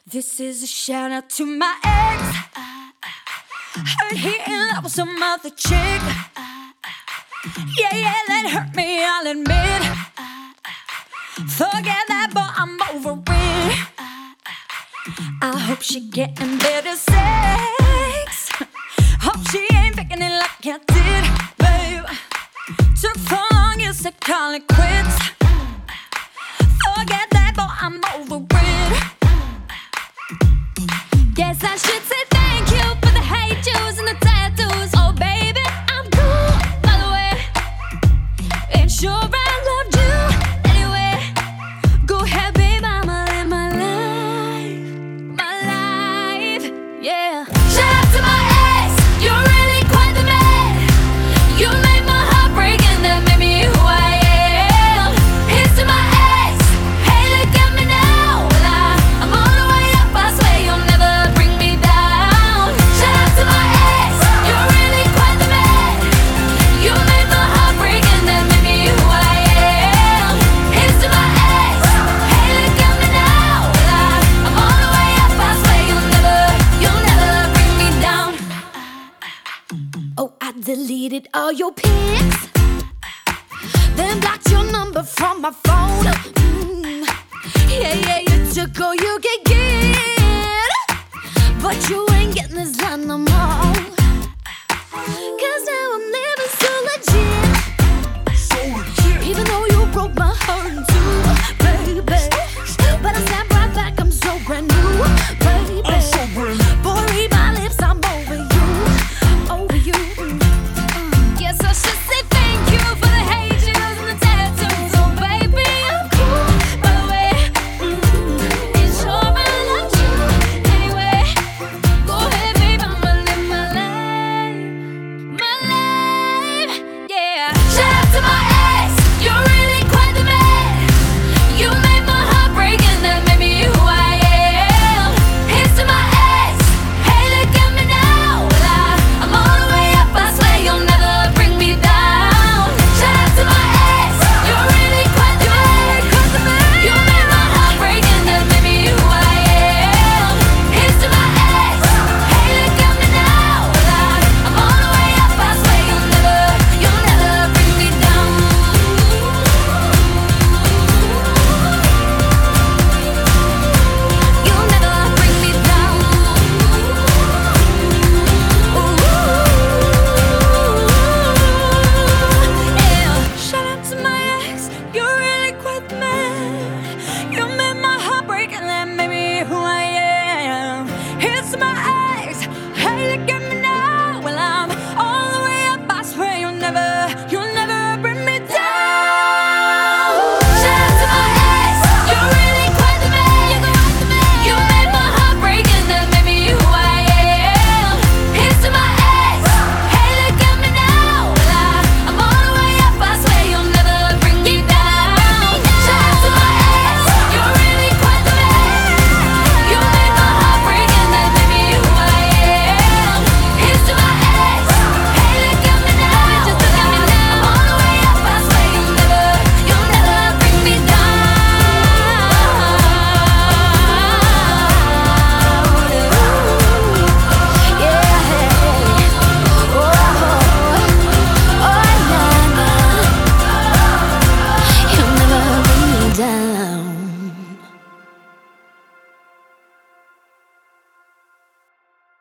This is a shout out to my ex. Heard he in love with some other chick. Yeah, yeah, that hurt me, I'll admit. Forget that, but I'm over it. I hope she getting better sex. Hope she ain't faking it like I did, babe. Took 4 long years to call it quits. Forget that, but I'm over it. Guess I should say thank you for the hate juice and the tattoos. Oh baby, I'm cool, by the way. And sure I loved you anyway. Go ahead, babe, I'ma live my life, yeah. Shout out to my ex, you're really quite the man. You made my heart break and that made me who I am. Here's to my ex, hey look at me now. Well, I'm on the way up, I swear you'll never bring me down. Shout out to my ex, you're really quite the man. You made my heart break and that made me who I am. Here's to my ex, hey look at me now. Well, I'm on the way up, I swear you'll never bring me down. Oh, I deleted all your pics, then blocked your number from my phone. Yeah, yeah, you took all you could get, but you ain't getting this line no more. 'Cause now I'm living so legit.